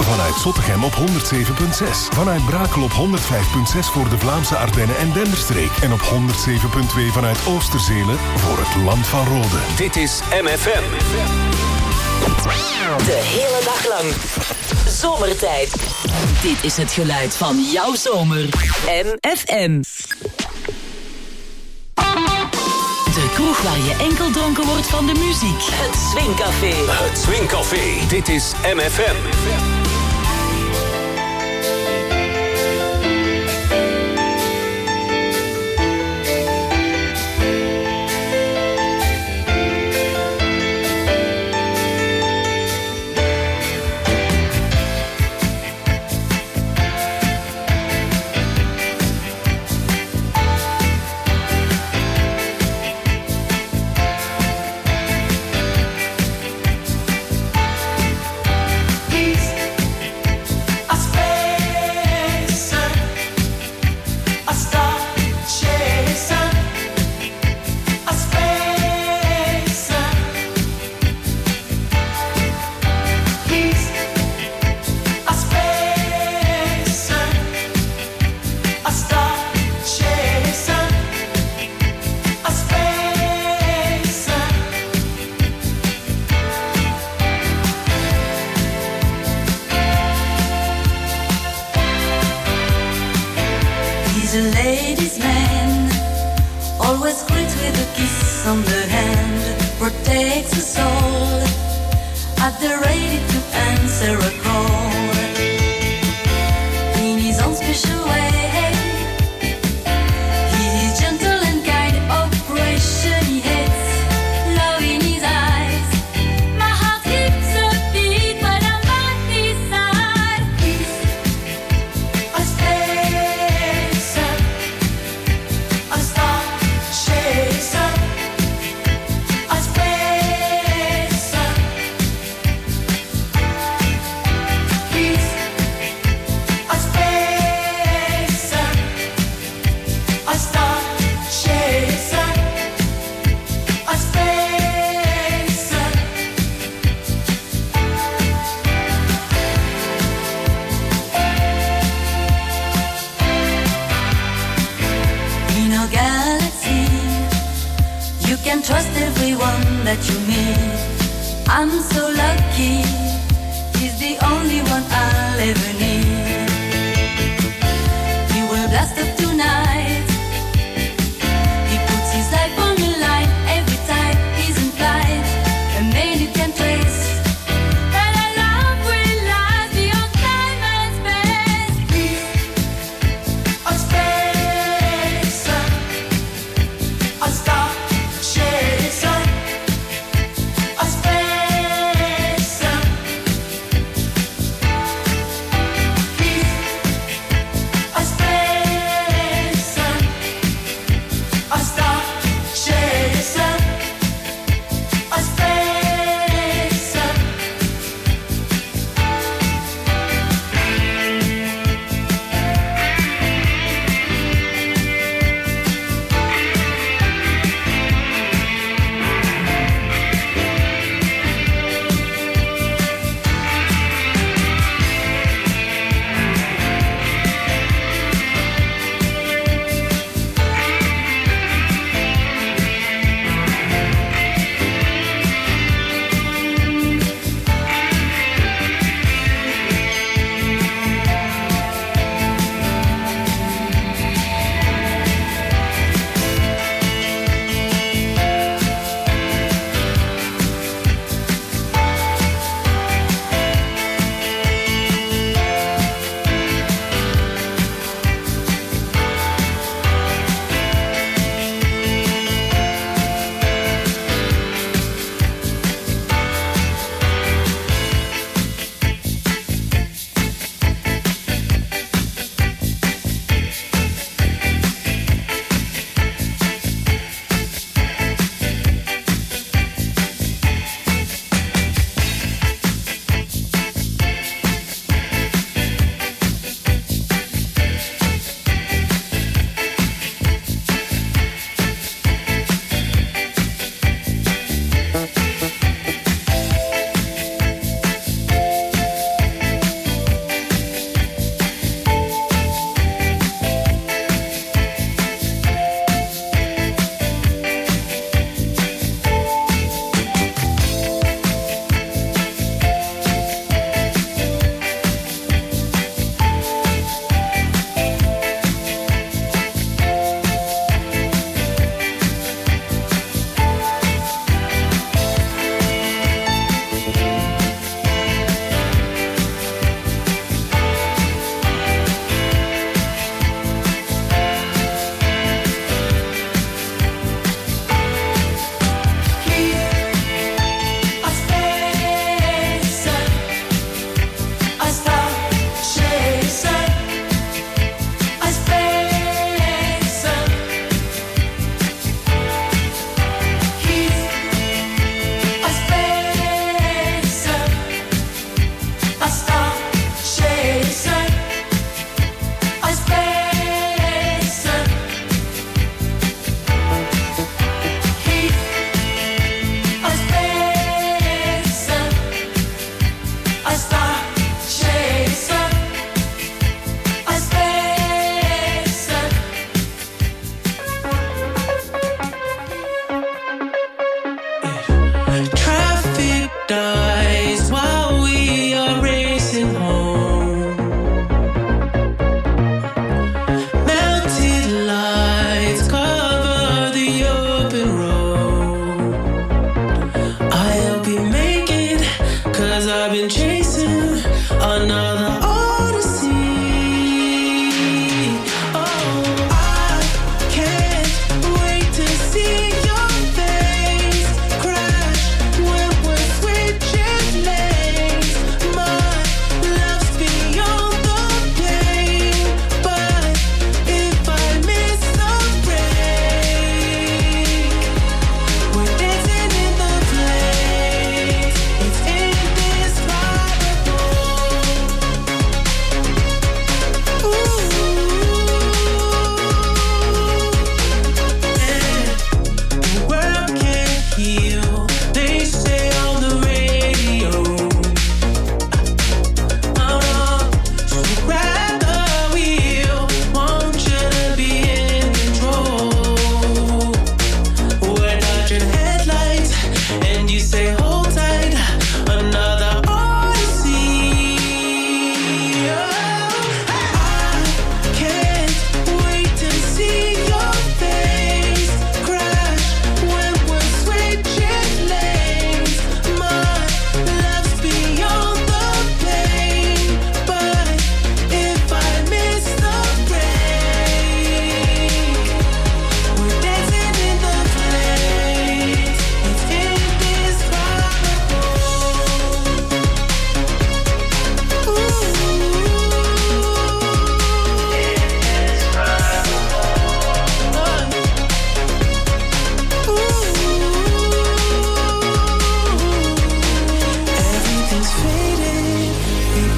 Vanuit Zottegem op 107.6. Vanuit Brakel op 105.6 voor de Vlaamse Ardennen en Denderstreek. En op 107.2 vanuit Oosterzelen voor het Land van Rode. Dit is MFM. De hele dag lang. Zomertijd. Dit is het geluid van jouw zomer. MFM. De kroeg waar je enkel dronken wordt van de muziek. Het Swingcafé. Het Swingcafé. Dit is MFM. Sun.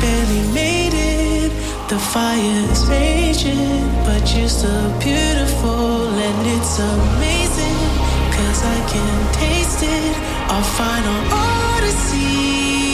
barely made it. The fire's raging, but you're still beautiful, and it's amazing, 'cause I can taste it. Our final odyssey.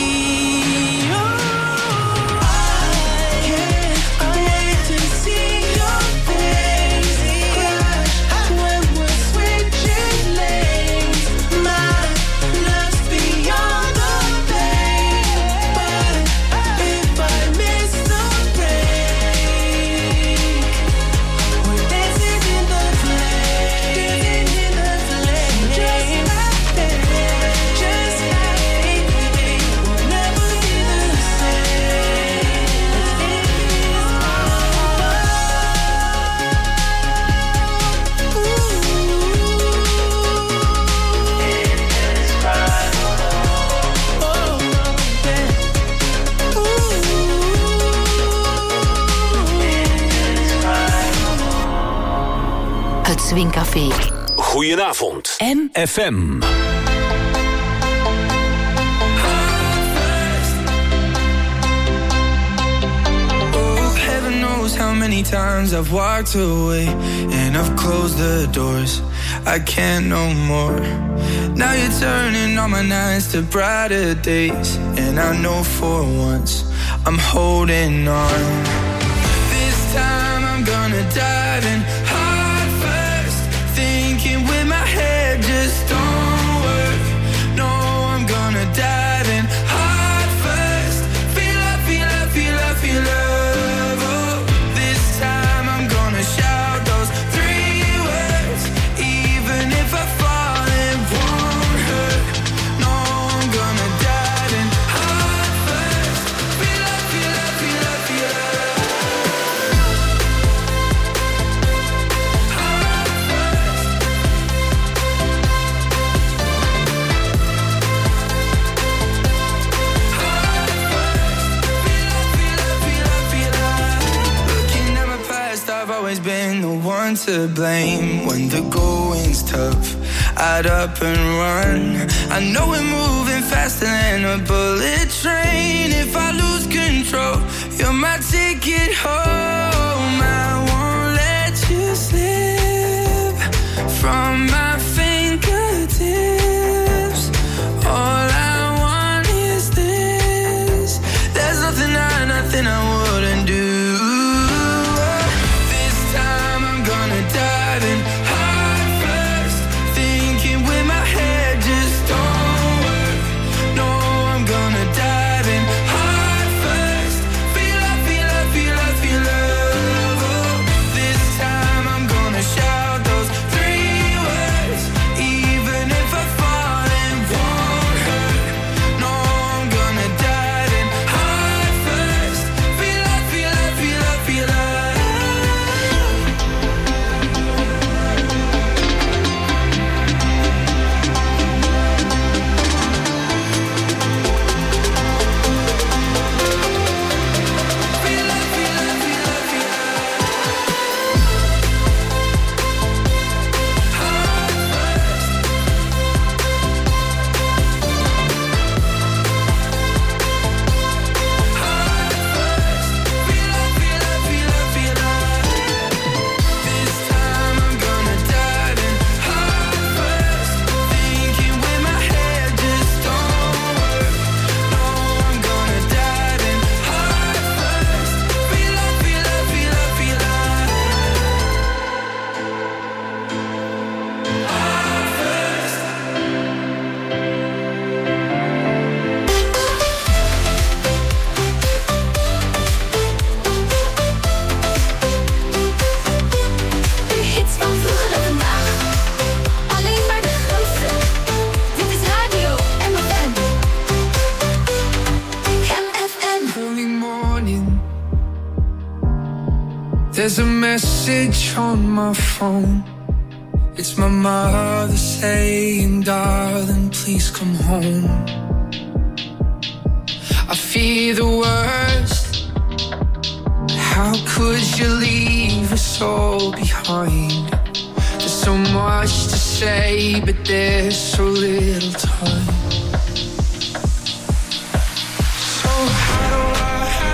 Swing Café. Goedenavond. MFM. Heaven knows how many times I've walked away and I've closed the doors. I can't no more. Now you're turning all my nights to brighter days, and I know for once I'm holding on. This time I'm gonna dive in heart first, thinking with my head just don't work. No, I'm gonna dive in heart first. Feel love, feel love, feel love, feel love. Oh, this time I'm gonna shout those 3 words, even if I fall it won't hurt. No, I'm gonna dive in heart first. Feel love, feel love, feel love, feel love. Been the one to blame when the going's tough. I'd up and run. I know we're moving faster than a bullet train. If I lose control, you're my ticket home. I won't let you slip from my fingertips. All I want is this. There's nothing I wouldn't do. There's a message on my phone. It's my mother saying, darling, please come home. I fear the worst. How could you leave us all behind? There's so much to say, but there's so little time. So how do I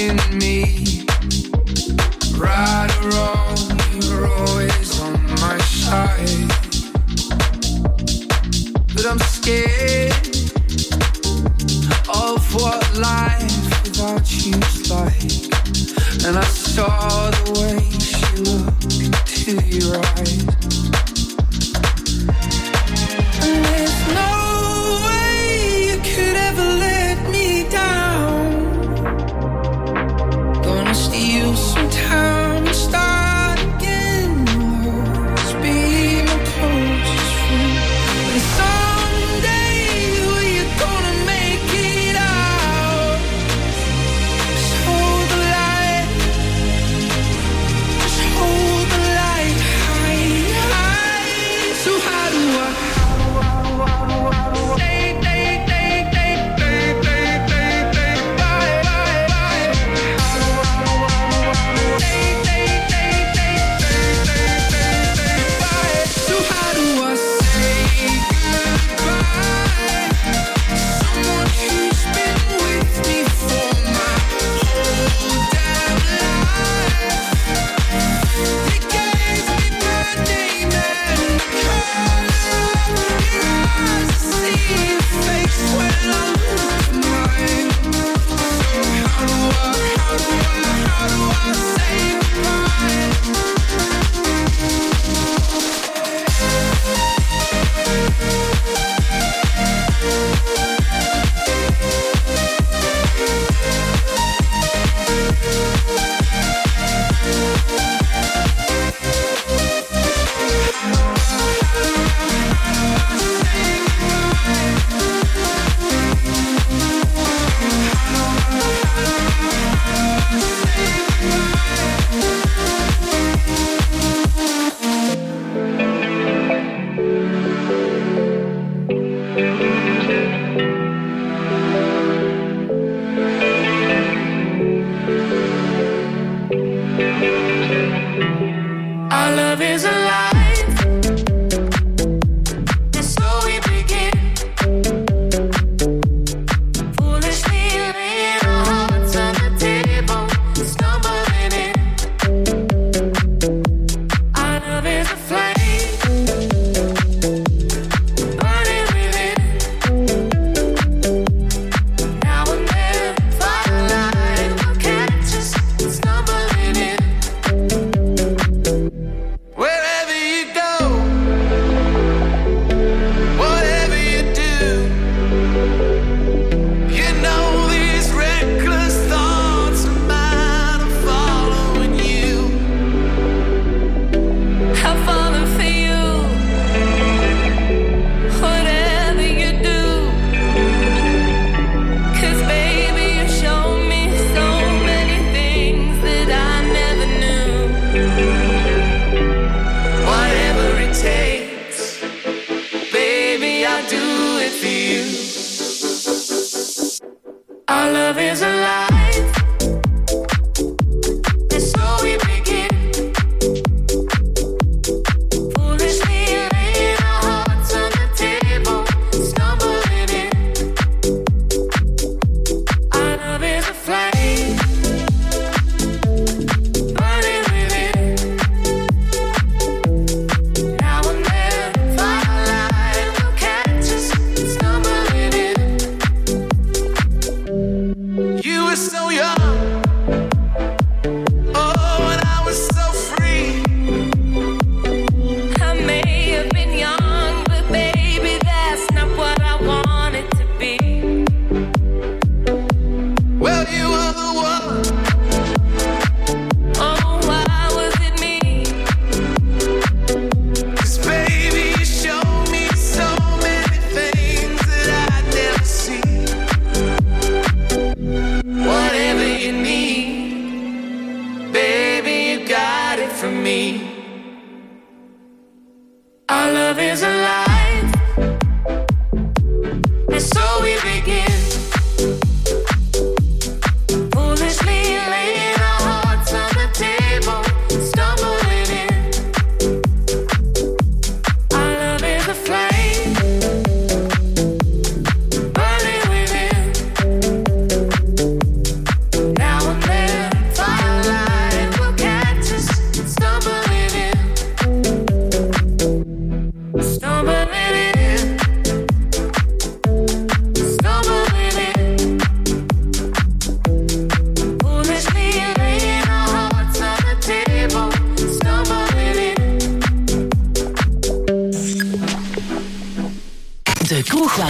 in me. Right or wrong, you're always on my side. But I'm scared of what life without you's like. And I saw the way she looked into your eyes. And there's no way you could ever let me down. Gonna steal some time and start again. Always be my closest friend. And someday we're gonna make it out. Just hold the light. Just hold the light high, high. So how do I Whatever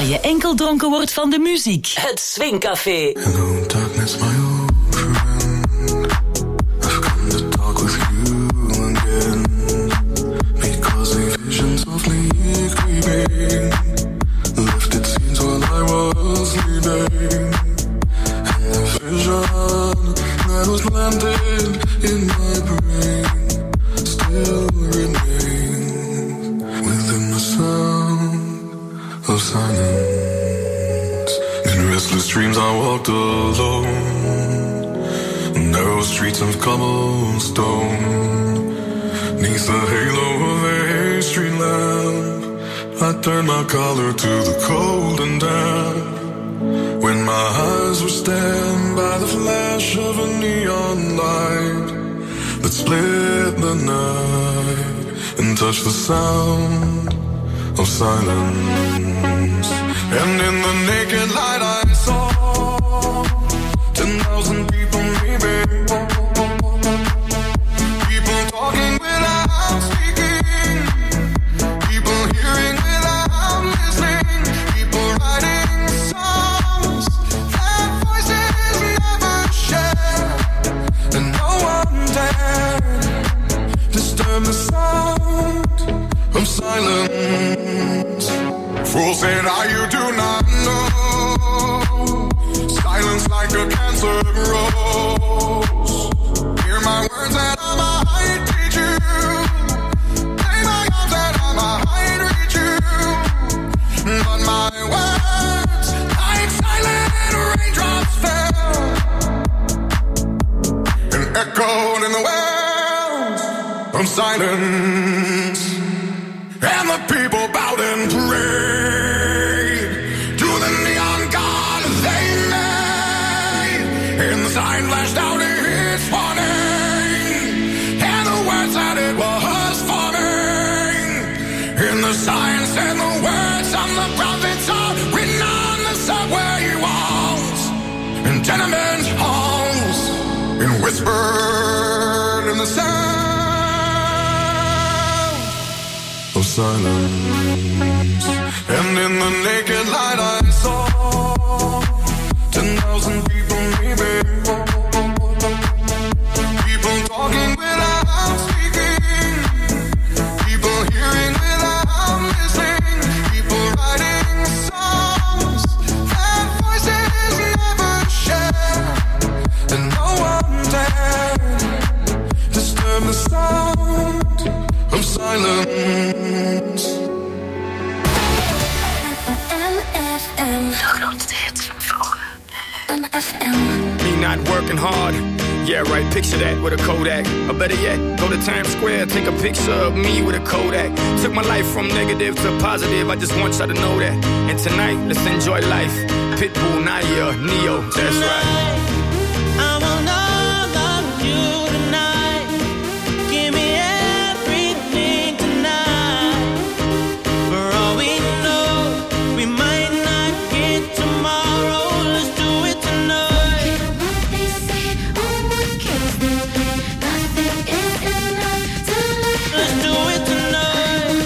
waar je enkel dronken wordt van de muziek. Het Swingcafé. Hello darkness, my old friend. I've come to talk with you again. Because a vision softly creeping left its scenes while I was sleeping. And the vision that was planted in my brain still remains within the sound of silence. In restless dreams I walked alone, narrow streets of cobblestone. Neath the halo of a street lamp, I turned my collar to the cold and damp. When my eyes were stabbed by the flash of a neon light that split the night and touched the sound of silence. And in the naked light I saw 10,000 people maybe, people talking without speaking, people hearing without listening, people writing songs that voices never share, and no one dared disturb the sound of silence. Fool said, you do not know. Silence like a cancer grows. Hear my words that I might teach you. Play my arms that I might reach you. But my words, like silent raindrops fell and echoed in the wells of silence. And the people bowed and prayed to the neon god they made. And the sign flashed out its warning, and the words that it was forming. And the sign said the words on the prophets are written on the subway walls and tenement halls, and whispered in the sound of silence. And in the naked light I saw 10,000 people maybe, people talking without speaking, people hearing without listening, people writing songs that voices never share, and no one dared disturb the sound of silence. Me not working hard. Yeah, right, picture that with a Kodak. Or better yet, go to Times Square, take a picture of me with a Kodak. Took my life from negative to positive, I just want y'all to know that. And tonight, let's enjoy life. Pitbull, Naya, Neo, that's right. I want all of you tonight. Give me everything tonight. For all we know, we might not get tomorrow. Let's do it tonight. Let's do it tonight.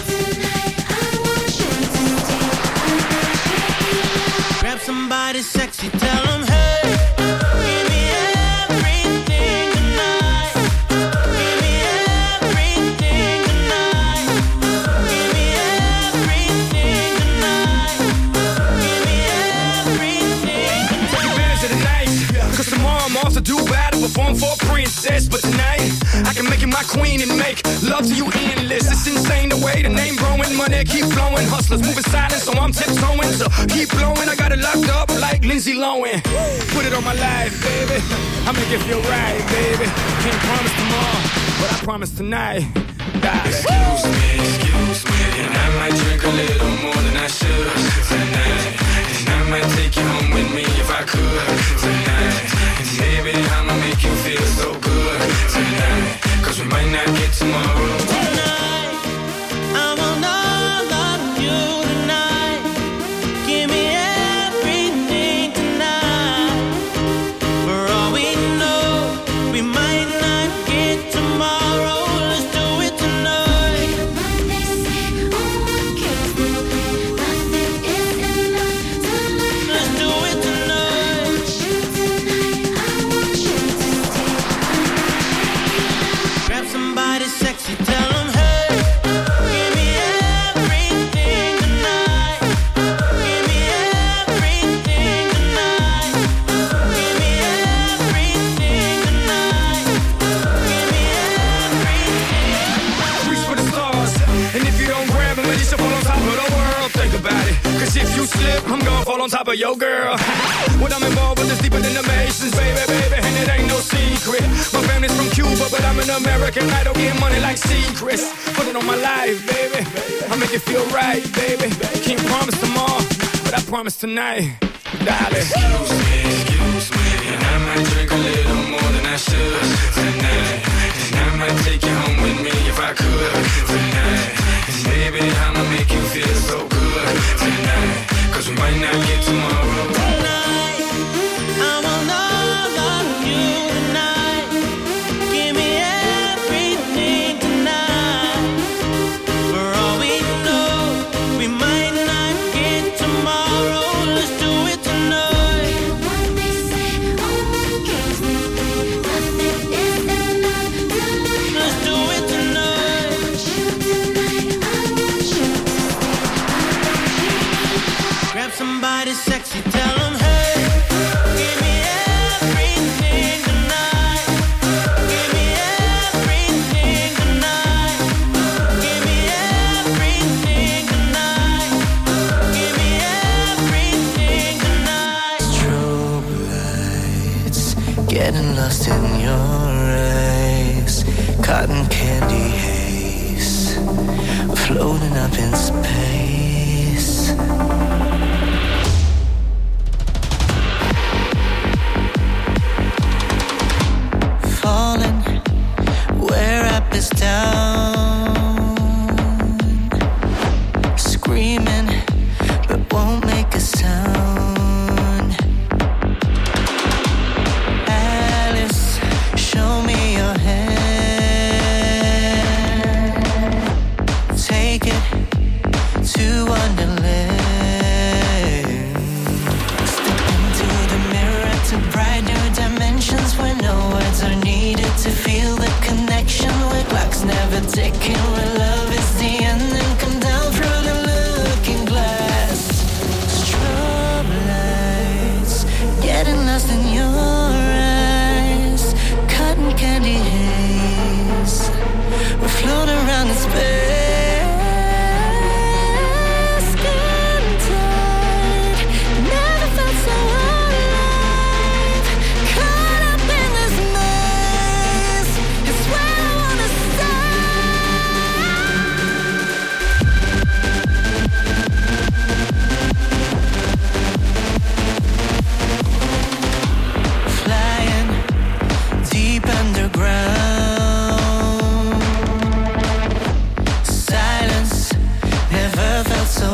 Grab somebody sexy, tell them hey. Give me everything tonight. Give me everything tonight. Give me everything tonight. Give me everything tonight. Take advantage of the night, cause tomorrow I'm off to Dubai to perform for a princess. But tonight, I can make you my queen and make love to you endless. It's insane the way the name growing, money keep flowing. Hustlers moving silent, so I'm tiptoeing. So keep blowing, I got it locked up like Lindsay Lohan. Put it on my life, baby. I'll make it feel right, baby. Can't promise tomorrow, but I promise tonight. Excuse me, and I might drink a little more than I should tonight. And I might take you home with me if I could tonight. And baby, I'ma make you feel so good tonight. Cause we might not get tomorrow. Tonight, I want all of you tonight. Give me everything tonight. For all we know, we might not get tomorrow. Let's do it tonight. on top of your girl. When I'm involved with this deeper than the Masons, baby, baby, and it ain't no secret. My family's from Cuba, but I'm an American idol, getting money like secrets. Put it on my life, baby. I make it feel right, baby. Can't promise tomorrow, but I promise tonight, darling. Excuse me, and I might drink a little more than I should tonight. And I might take you home with me if I could tonight. And baby, I'ma make you feel so good tonight. 'Cause we might not get tomorrow. Tonight, I will love on you tonight. Give me everything tonight. For all we know, we might not get tomorrow. Let's do it tonight. Let's do it tonight. Grab somebody sexy, tell them, hey, give me everything tonight. Give me everything tonight. Give me everything tonight. Give me everything tonight. Strobe lights, getting lost in your eyes. Cotton candy haze, floating up in space. Falling where up is down. Screaming, but won't make a sound. Alice, show me your hand. Take it to Wonderland. Step into the mirror to bright new dimensions where no words are needed to feel the connection. Where clocks never ticking, where love is the end and come down through the looking glass. Strobe lights, getting lost in your eyes. Cotton candy haze, we float around in space. Skin tight, never felt so alive. Caught up in this maze, it's where I wanna stay. Flying deep underground. Silence never felt so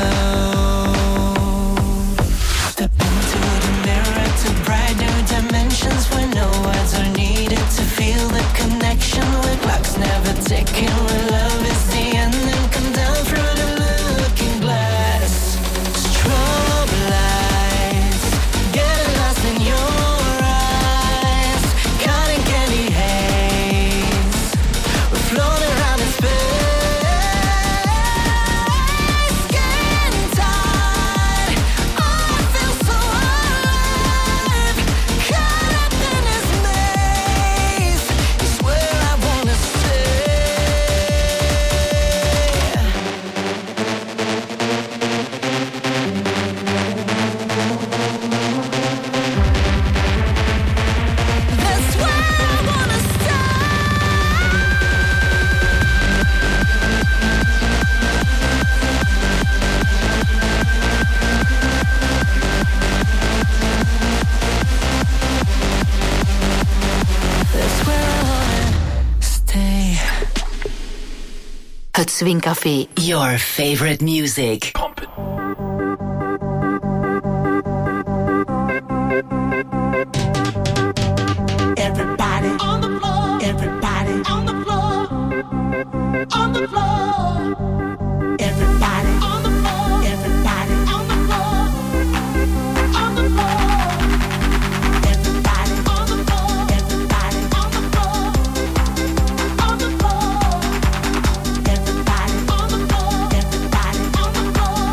loud. Step into the mirror to bright new dimensions where no words are needed to feel the connection. Where clocks never ticking, where love is the end and come down through the looking glass. Strobe lights, getting lost in your eyes. Cotton candy haze, we float around in space. Skin tight, oh, I feel so alive. Caught up in this maze, it's where I wanna stay. That's where I wanna stay. That's where I wanna stay. Het Swingcafé, your favorite music. Everybody on the floor. Everybody on the floor. On the floor. Everybody on the floor. Everybody on the floor. On the floor. Everybody on the floor. Everybody on the floor. On the floor. Everybody on the floor. Everybody on the floor.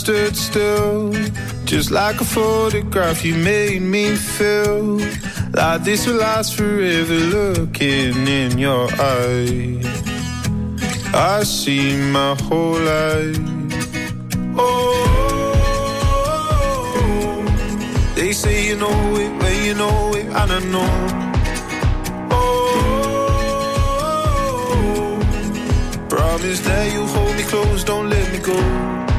stood still, just like a photograph. You made me feel like this will last forever. Looking in your eyes, I see my whole life. Oh, they say you know it when you know it, and I know. Oh, promise that you hold me close, don't let me go.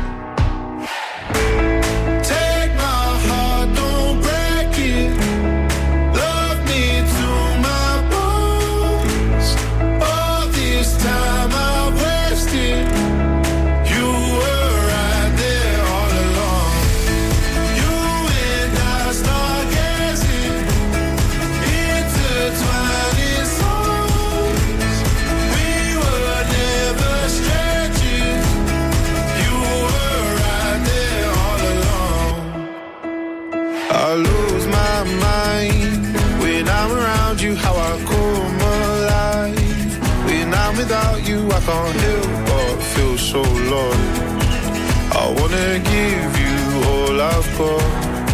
I lose my mind when I'm around you, how I come alive. When I'm without you, I can't help but feel so lost. I wanna give you all I've got.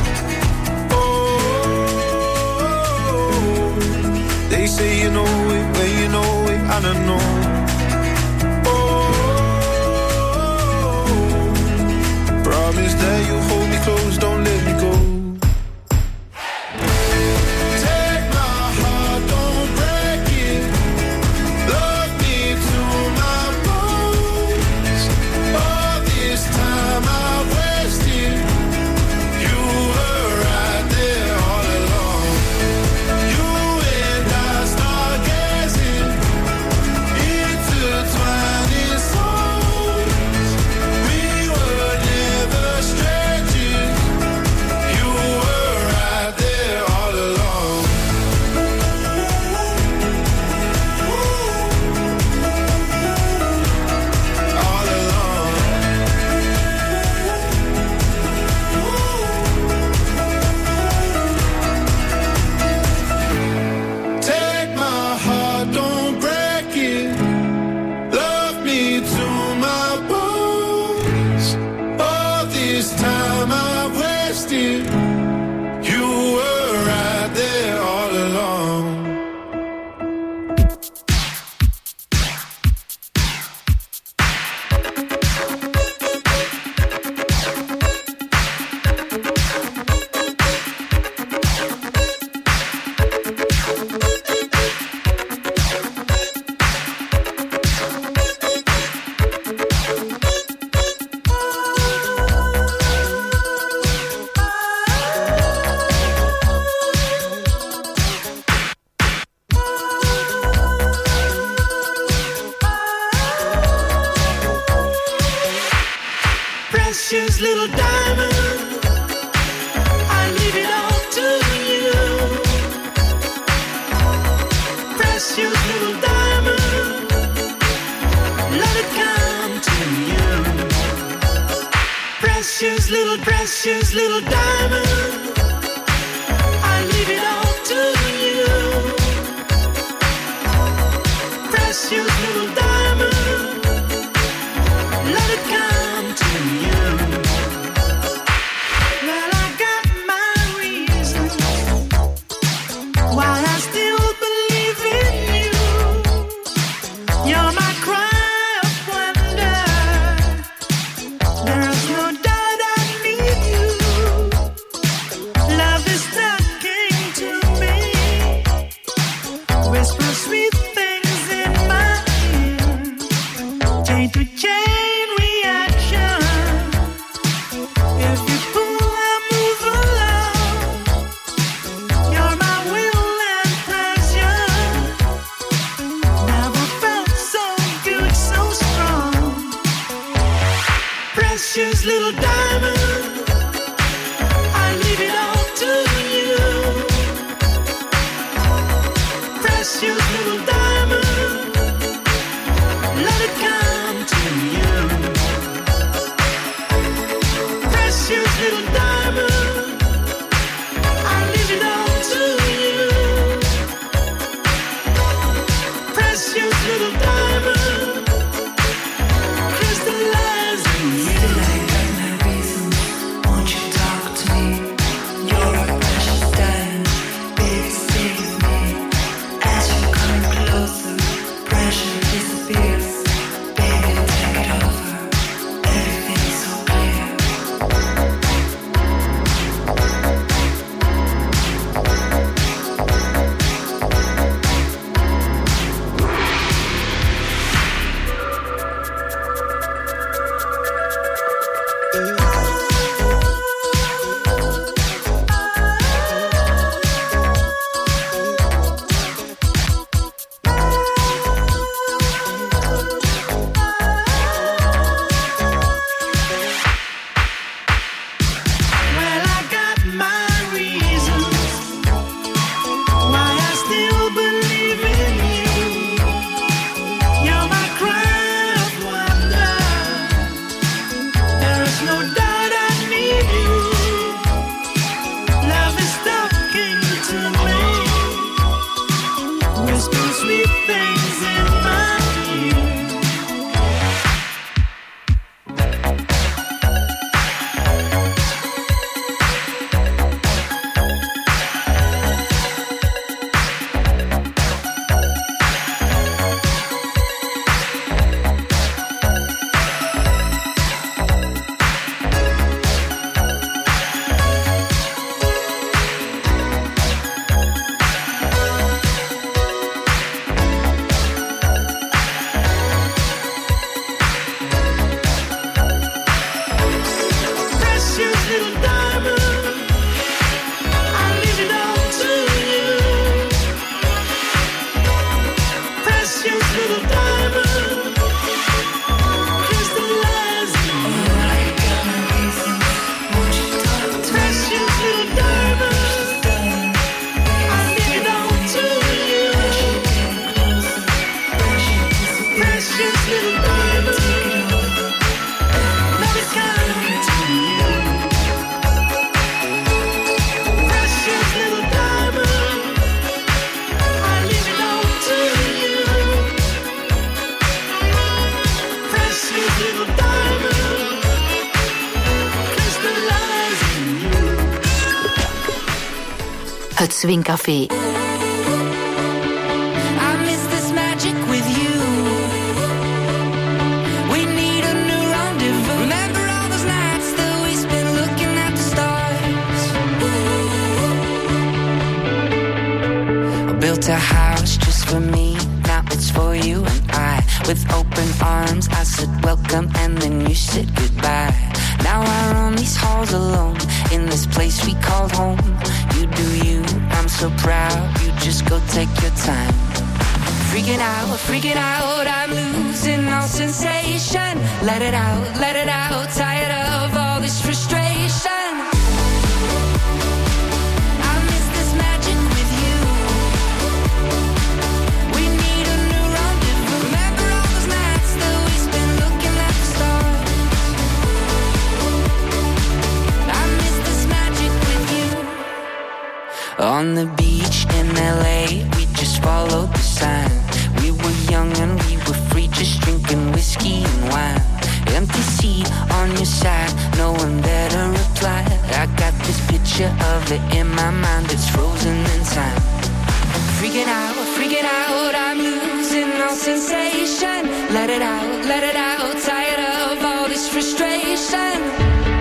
Oh, they say you know it when you know it, and I know. Oh, promise that you hold me close, don't let me go. Precious little diamond, I leave it all to you. Precious little diamond, let it come to you. Precious little diamond, I leave it all to you. Precious little diamond, let it come to you. Well, I got my reasons why I still believe in you. You're my cry of wonder. There's no doubt I need you. Love is talking to me. Whisper sweet things in my ear. Het Swingcafé. Built a house just for me, now it's for you and I. With open arms, I said welcome and then you said goodbye. Now I roam these halls alone, in this place we called home. You do you, I'm so proud, you just go take your time. Freaking out, I'm losing all sensation. Let it out, tired of all this frustration. On the beach in LA, we just followed the sign. We were young and we were free, just drinking whiskey and wine. Empty seat on your side, no one there to reply. I got this picture of it in my mind, it's frozen in time. Freaking out, I'm losing all sensation. Let it out, tired of all this frustration.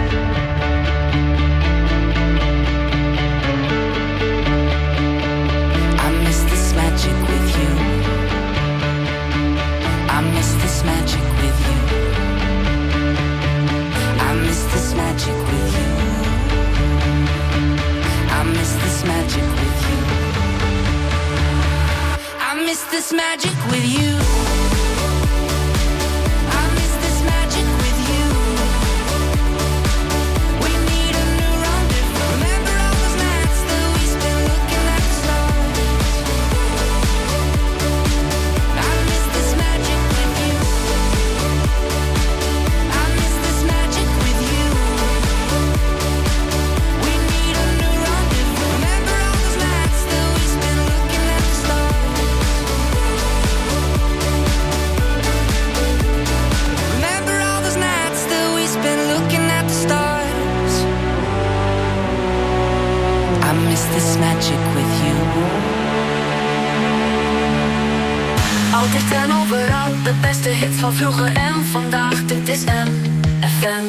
This magic with you. I miss this magic with you. We need a new rendezvous. Remember all those nights that we spent looking at the stars. I miss this magic with you. I miss this magic with you. We need a new rendezvous. Remember all those nights that we spent looking at the stars. This magic with you. Altijd en overal, de beste hits van vroeger en vandaag. Dit is MFM.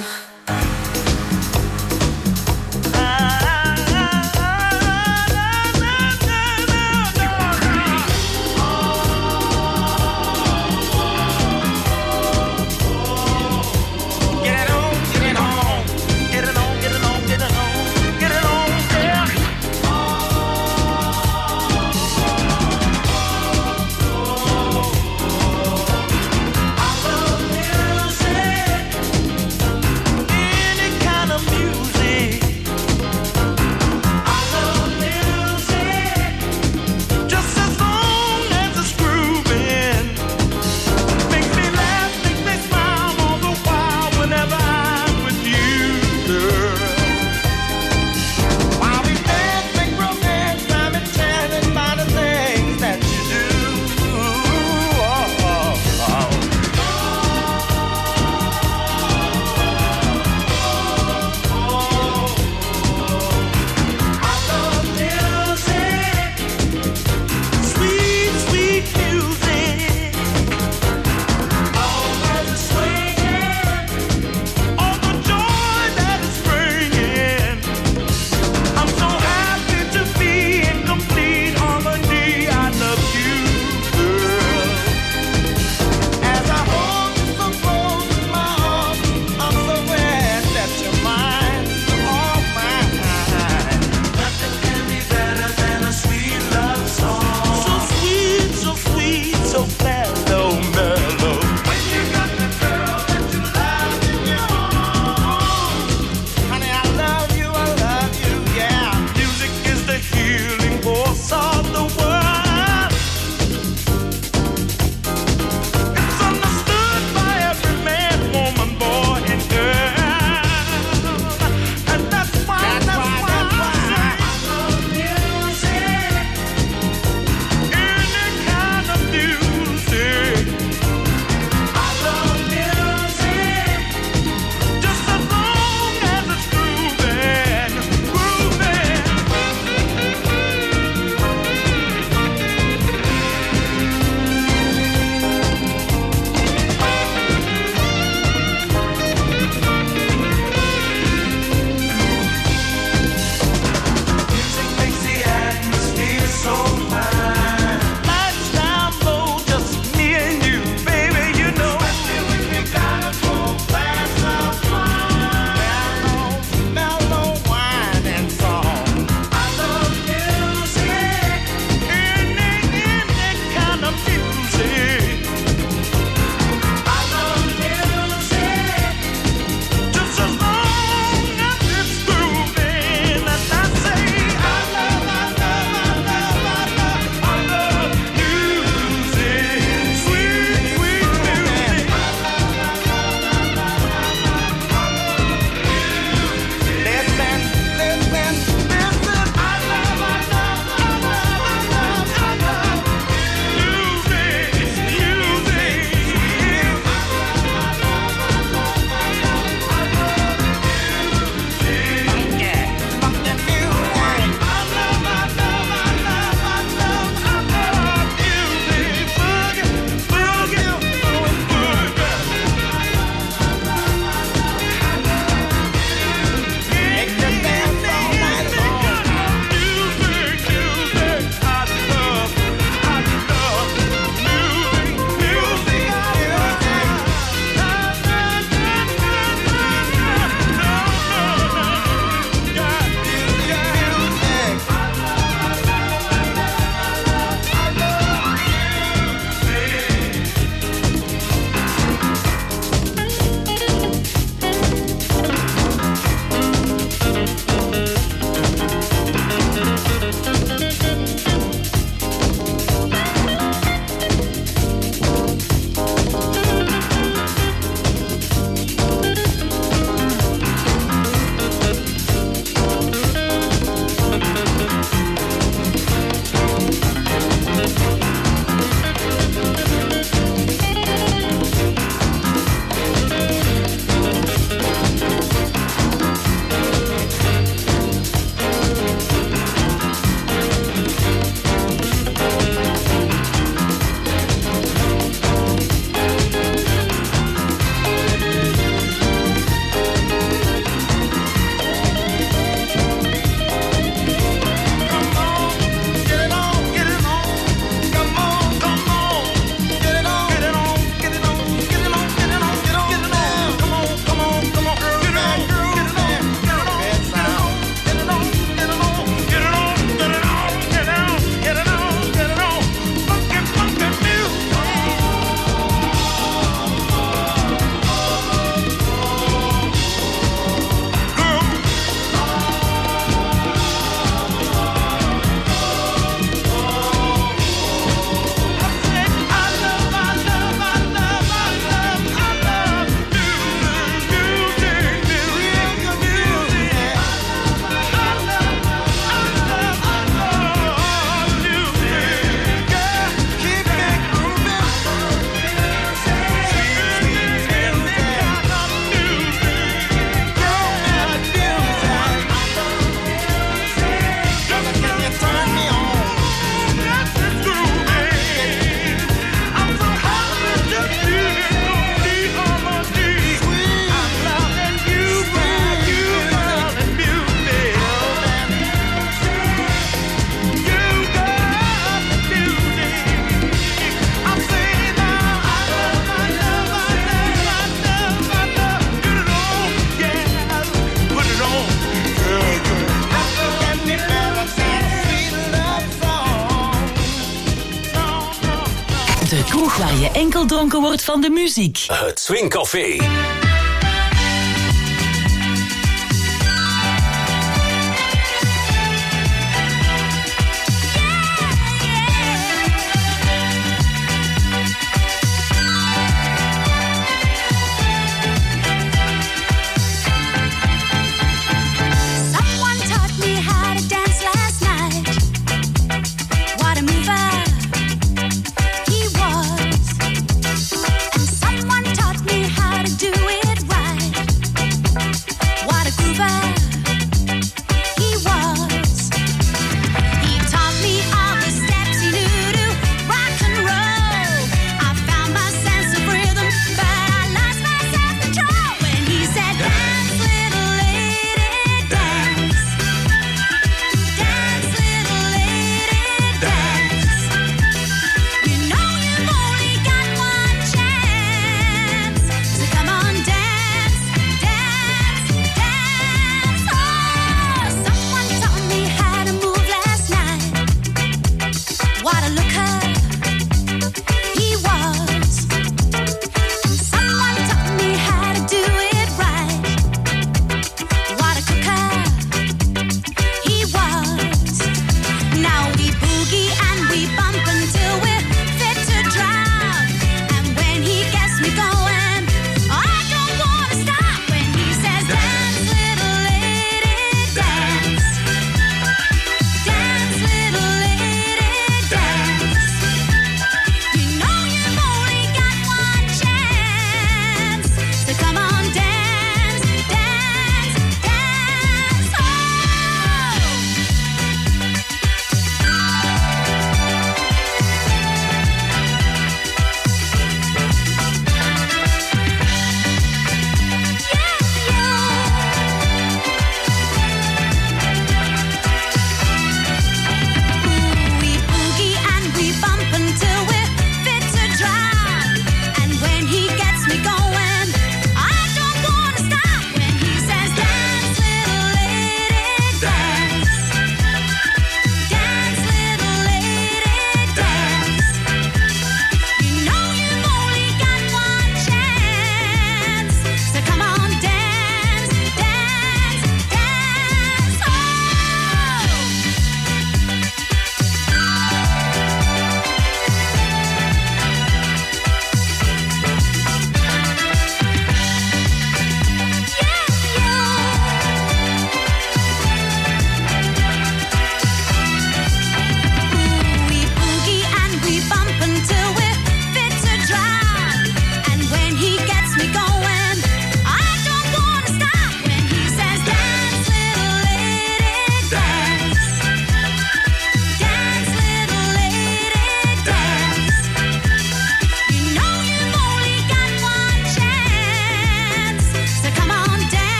kroeg waar je enkel dronken wordt van de muziek. Het Swingcafé.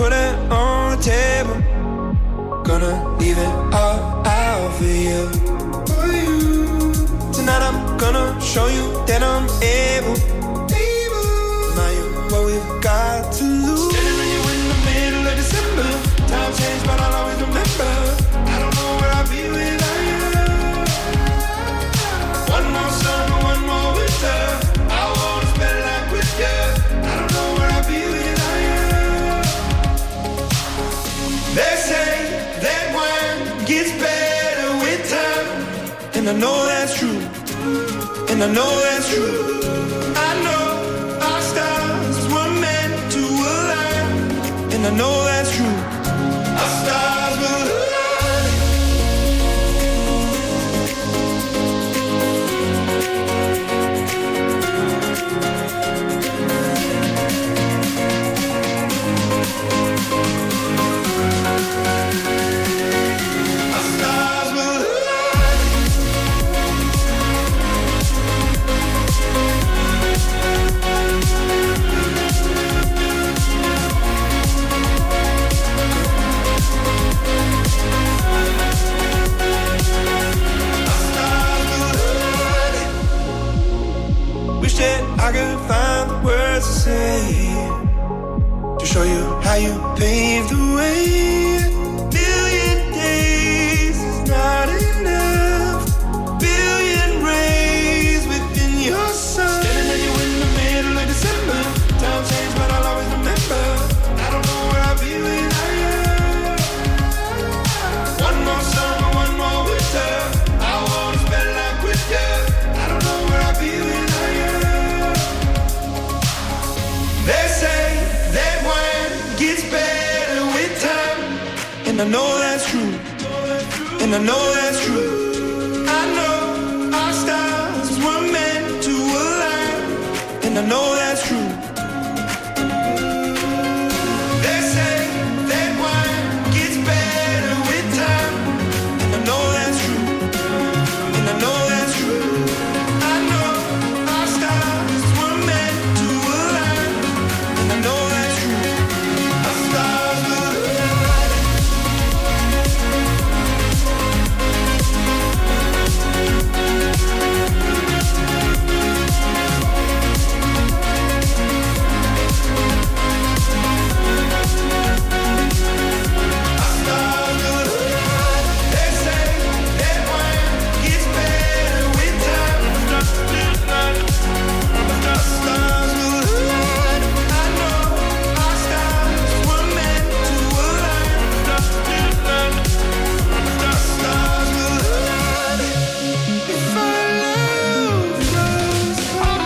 put it on the table. Gonna leave it all out for you. Tonight I'm gonna show you that I'm able. Now you what we've got to lose. Standing with you in the middle of December. Time changed, but I'll always remember. I don't know where I'll be without you. One more summer, one more winter. I wanna spend life with you. I don't know where I'll be without you. They say that wine gets better with time, and I know that's true. And I know that's true. I know our stars were meant to align, and I know that's true. Our stars will align. I could find the words to say to show you how you paved the way. Billion days is not enough. Billion rays within your sun. Standing at you in the middle of December. Time changed, but I'll always remember. I don't know where I'll be without you. One more summer, one more winter. I wanna spend life with you. I don't know where I'll be without you. They say that wine gets better with time, and I know that's true, and I know that